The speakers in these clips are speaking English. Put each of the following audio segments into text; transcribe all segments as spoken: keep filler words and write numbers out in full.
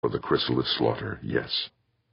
For the chrysalis slaughter, yes.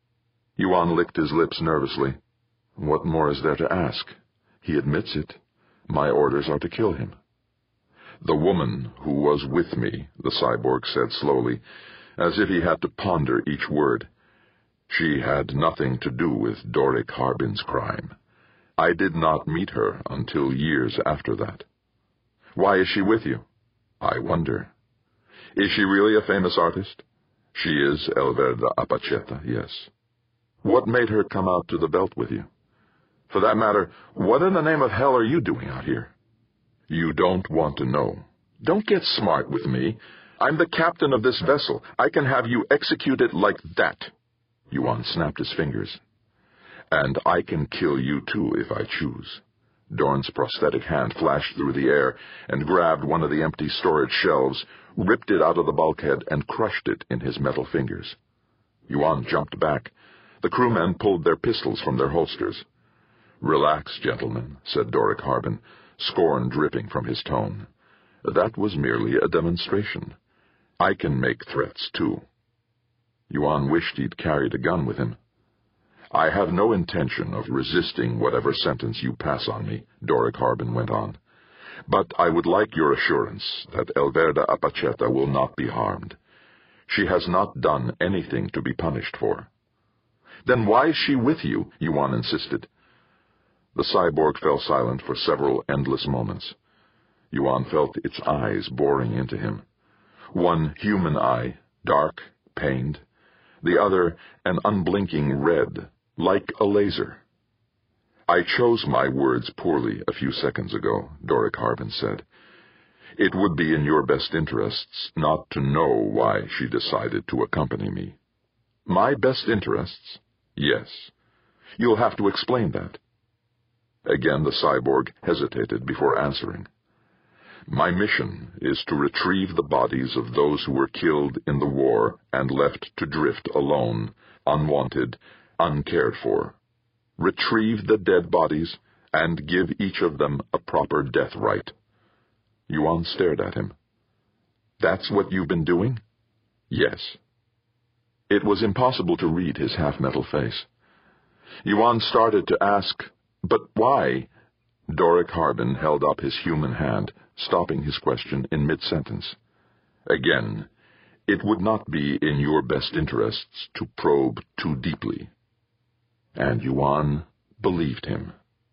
Yuan licked his lips nervously. What more is there to ask? He admits it. My orders are to kill him. The woman who was with me, the cyborg said slowly, as if he had to ponder each word. She had nothing to do with Doric Harbin's crime. I did not meet her until years after that. Why is she with you? I wonder. Is she really a famous artist? She is Elverda Apacheta, yes. What made her come out to the belt with you? For that matter, what in the name of hell are you doing out here? You don't want to know. Don't get smart with me. I'm the captain of this vessel. I can have you executed like that. Yuan snapped his fingers. And I can kill you too if I choose. Dorn's prosthetic hand flashed through the air and grabbed one of the empty storage shelves, ripped it out of the bulkhead, and crushed it in his metal fingers. Yuan jumped back. The crewmen pulled their pistols from their holsters. Relax, gentlemen, said Doric Harbin, scorn dripping from his tone. That was merely a demonstration. I can make threats, too. Yuan wished he'd carried a gun with him. I have no intention of resisting whatever sentence you pass on me, Doric Harbin went on. But I would like your assurance that Elverda Apacheta will not be harmed. She has not done anything to be punished for. Then why is she with you? Yuan insisted. The cyborg fell silent for several endless moments. Yuan felt its eyes boring into him. One human eye, dark, pained. The other, an unblinking red, like a laser. I chose my words poorly a few seconds ago, Doric Harbin said. It would be in your best interests not to know why she decided to accompany me. My best interests? Yes. You'll have to explain that. Again the cyborg hesitated before answering. My mission is to retrieve the bodies of those who were killed in the war and left to drift alone, unwanted, uncared for. Retrieve the dead bodies and give each of them a proper death rite. Yuan stared at him. That's what you've been doing? Yes. It was impossible to read his half-metal face. Yuan started to ask, but why? Doric Harbin held up his human hand, stopping his question in mid-sentence. Again, it would not be in your best interests to probe too deeply. And Yuan believed him.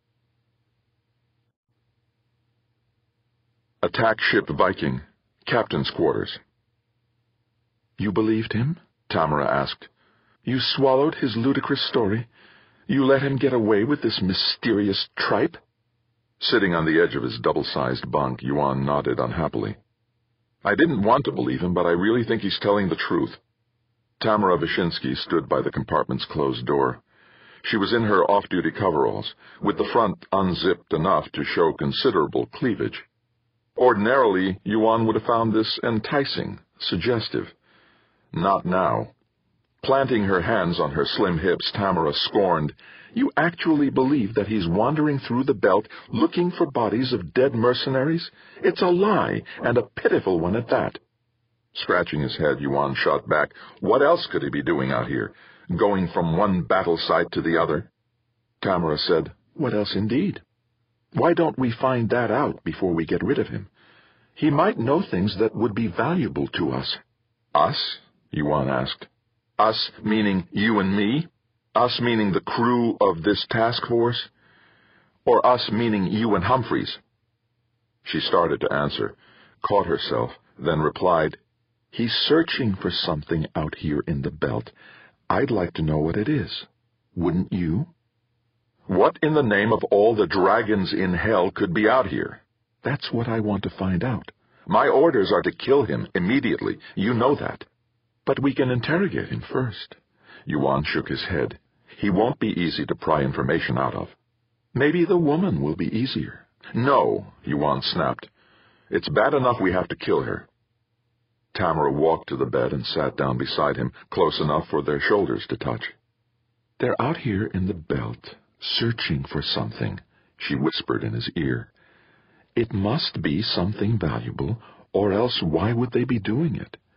Attack Ship Viking, Captain's Quarters. You believed him? Tamara asked. You swallowed his ludicrous story? You let him get away with this mysterious tripe? Sitting on the edge of his double-sized bunk, Yuan nodded unhappily. I didn't want to believe him, but I really think he's telling the truth. Tamara Vyshinsky stood by the compartment's closed door. She was in her off-duty coveralls, with the front unzipped enough to show considerable cleavage. Ordinarily, Yuan would have found this enticing, suggestive. Not now. Planting her hands on her slim hips, Tamara scorned, You actually believe that he's wandering through the belt looking for bodies of dead mercenaries? It's a lie, and a pitiful one at that. Scratching his head, Yuan shot back. What else could he be doing out here? Going from one battle site to the other? Tamara said, What else indeed? Why don't we find that out before we get rid of him? He might know things that would be valuable to us. Us? Yuan asked. Us meaning you and me? Us meaning the crew of this task force? Or us meaning you and Humphreys? She started to answer, caught herself, then replied, He's searching for something out here in the belt. I'd like to know what it is. Wouldn't you? What in the name of all the dragons in hell could be out here? That's what I want to find out. My orders are to kill him immediately. You know that. But we can interrogate him first. Yuan shook his head. He won't be easy to pry information out of. Maybe the woman will be easier. No, Yuan snapped. It's bad enough we have to kill her. Tamara walked to the bed and sat down beside him, close enough for their shoulders to touch. They're out here in the belt, searching for something, she whispered in his ear. It must be something valuable, or else why would they be doing it?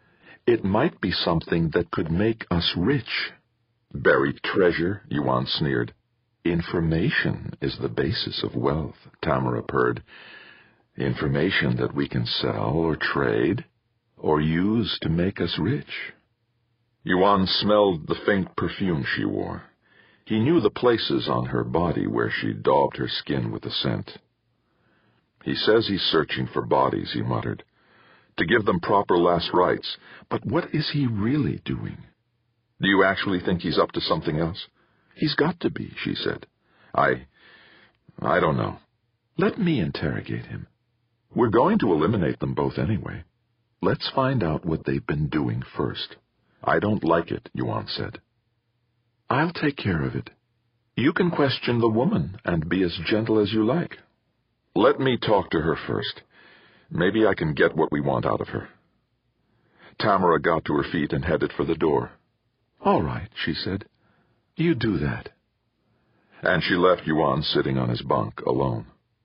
It might be something that could make us rich. Buried treasure, Yuan sneered. Information is the basis of wealth, Tamara purred. Information that we can sell or trade or use to make us rich. Yuan smelled the faint perfume she wore. He knew the places on her body where she daubed her skin with the scent. He says he's searching for bodies, he muttered, to give them proper last rites. But what is he really doing? Do you actually think he's up to something else? He's got to be, she said. I... I don't know. Let me interrogate him. We're going to eliminate them both anyway. Let's find out what they've been doing first. I don't like it, Yuan said. I'll take care of it. You can question the woman and be as gentle as you like. Let me talk to her first. Maybe I can get what we want out of her. Tamara got to her feet and headed for the door. All right, she said. You do that. And she left Yuan sitting on his bunk alone.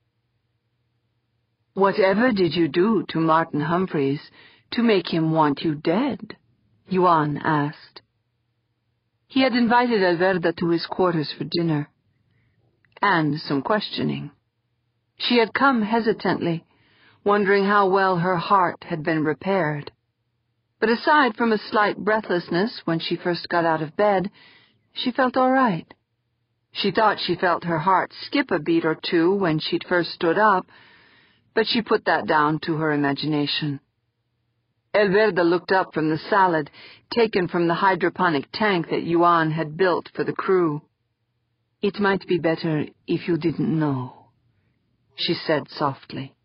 Whatever did you do to Martin Humphreys to make him want you dead? Yuan asked. He had invited Alverda to his quarters for dinner, and some questioning. She had come hesitantly, wondering how well her heart had been repaired. But aside from a slight breathlessness when she first got out of bed, she felt all right. She thought she felt her heart skip a beat or two when she'd first stood up, but she put that down to her imagination. Alverda looked up from the salad taken from the hydroponic tank that Yuan had built for the crew. It might be better if you didn't know, she said softly.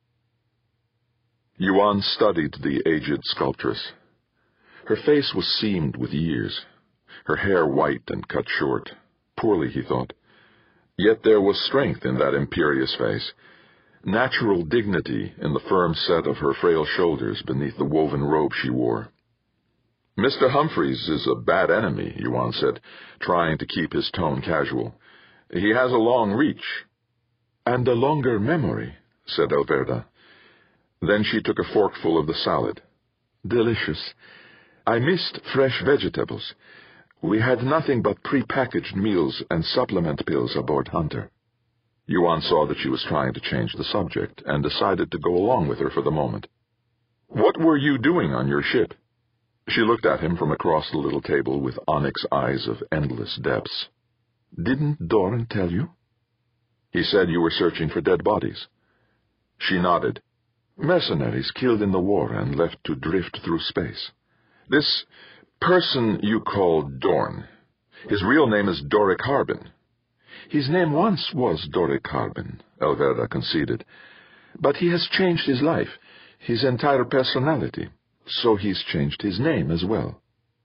Yuan studied the aged sculptress. Her face was seamed with years, her hair white and cut short. Poorly, he thought. Yet there was strength in that imperious face, natural dignity in the firm set of her frail shoulders beneath the woven robe she wore. Mister Humphreys is a bad enemy, Yuan said, trying to keep his tone casual. He has a long reach. And a longer memory, said Alverda. Then she took a forkful of the salad. Delicious. I missed fresh vegetables. We had nothing but pre-packaged meals and supplement pills aboard Hunter. Yuan saw that she was trying to change the subject and decided to go along with her for the moment. What were you doing on your ship? She looked at him from across the little table with onyx eyes of endless depths. Didn't Doran tell you? He said you were searching for dead bodies. She nodded. Mercenaries killed in the war and left to drift through space. This person you call Dorn, his real name is Doric Harbin. His name once was Doric Harbin, Alverda conceded, but he has changed his life, his entire personality, so he's changed his name as well.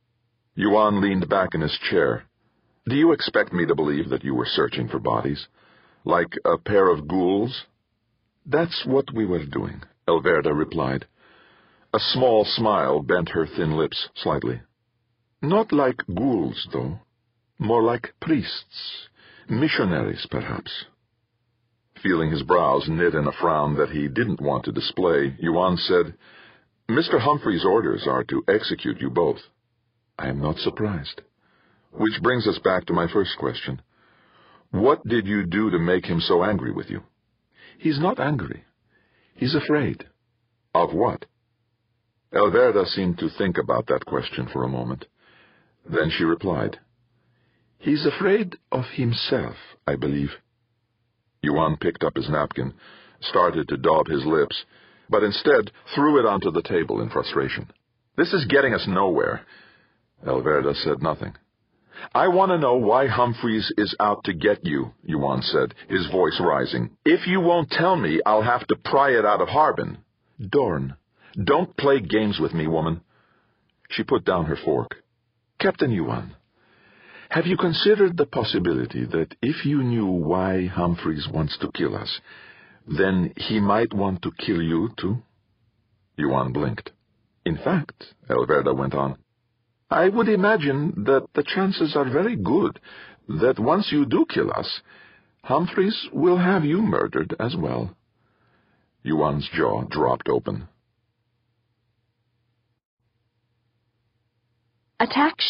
Yuan leaned back in his chair. Do you expect me to believe that you were searching for bodies? Like a pair of ghouls? That's what we were doing, Alverda replied. A small smile bent her thin lips slightly. Not like ghouls, though. More like priests. Missionaries, perhaps. Feeling his brows knit in a frown that he didn't want to display, Yuan said, Mister Humphrey's orders are to execute you both. I am not surprised. Which brings us back to my first question. What did you do to make him so angry with you? He's not angry. He's afraid. Of what? Alverda seemed to think about that question for a moment. Then she replied, He's afraid of himself, I believe. Yuan picked up his napkin, started to daub his lips, but instead threw it onto the table in frustration. This is getting us nowhere. Alverda said nothing. I want to know why Humphreys is out to get you, Yuan said, his voice rising. If you won't tell me, I'll have to pry it out of Harbin. Dorn, don't play games with me, woman. She put down her fork. Captain Yuan, have you considered the possibility that if you knew why Humphreys wants to kill us, then he might want to kill you too? Yuan blinked. In fact, Alverda went on, I would imagine that the chances are very good that once you do kill us, Humphreys will have you murdered as well. Yuan's jaw dropped open. Attack